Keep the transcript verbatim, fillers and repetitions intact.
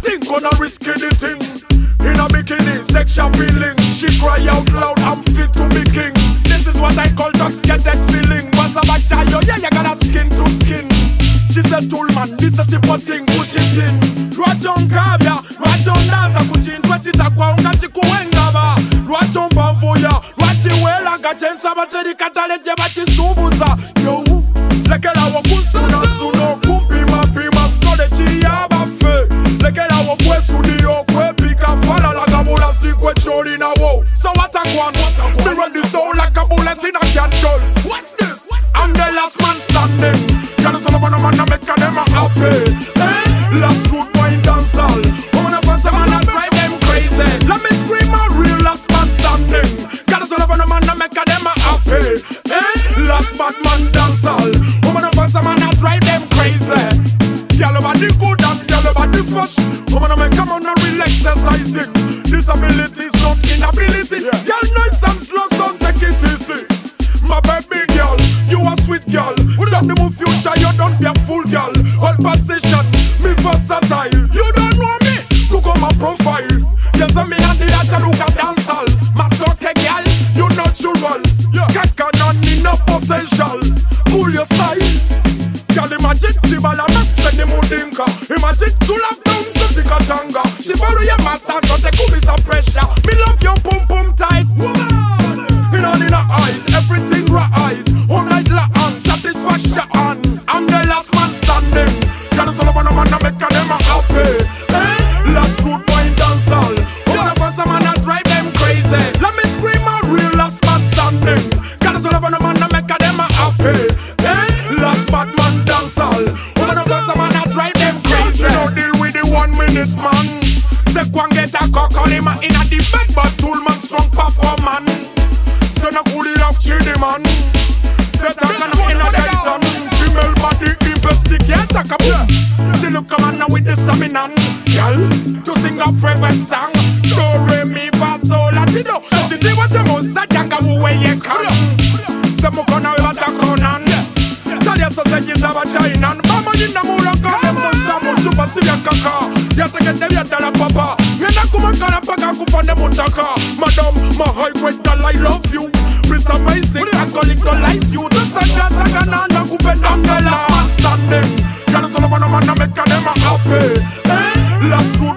think gonna risky the thing. In a bikini, sexual feeling. She cry out loud, I'm fit to be king. This is what I call dogs get that feeling. Once I'm a child, yeah, you gotta skin to skin. She said, tool man, this is a thing, push it in. Rwajon kabya, rwajon daza kuchintwa chitakwa unga chikuwengaba. Rwajon bamvuya, rwachiwela gachensa bateri kataleje bachisubuza. Yo, lekela wakusuna suno kumpima pima skole chiyaba fe. Lekela wakwesudio kwepika fala lagabula sikwe chori na wo. So what I want, me run the soul like a bullet in a candle. Watch this, I'm the last man standing. Gotta son of a man, I make them happy. Eh? Last root boy in dancehall. Woman of fans, man, I drive them crazy. Let me scream out real last man standing. Gotta son of a man, I make them happy. Eh? Last bad man dancehall. Woman of fans, man, I drive them crazy. Girl over the good and girl over the fresh. Woman, I make come on a real exercising. Disability is not inability. Yeah. Girl, nice and slow, so take it easy. My baby girl, you a sweet girl. Set the move future, you don't be a fool girl. All position, me versatile. You don't know me, Google my profile. Yes, I'm me and the other look at dancehall. My talkie girl, you natural. Kaka none in no potential. Cool your style. Girl, imagine Chibala not send the mudinka. Imagine two love down so she got tanga. She follow your massage, so they could be some pressure. Me love your pum pum tight. Woman. In a in a height, everything right. All night long, satisfaction. I'm the last man standing. Gotta solve on a man, I make them happy. Eh? Last root boy in dancehall. All the fans, man, I drive them crazy. Let me scream out real last man standing. Gotta solve on a man, I make them happy. Eh? Last bad man dancehall. All the fans, man, I drive them crazy. Don't deal with the one minute man. Say, one get a cock on him in a the bed, but tool man strong performance. So no coolie up chidi man. Set a gun in a Dyson. Female body investigate a kaboom. She look a man with the stamina. Girl, to sing a favorite song. Do re mi fa sol la ti do. She do what you must say, janga wu we ye can. Se mo kona we bata konan. Tell you so say she's a China. Mama in the mula come them to some super silly kaka. You have to get them yet dollar papa. Yena kuma kana paka kufane mutaka. Madam, my high grade girl, I love you. It's amazing, I can legalize you. The saga saga na na kupenda. I'm the last man standing. Gotta solve on a man, I make them happy. Eh? Last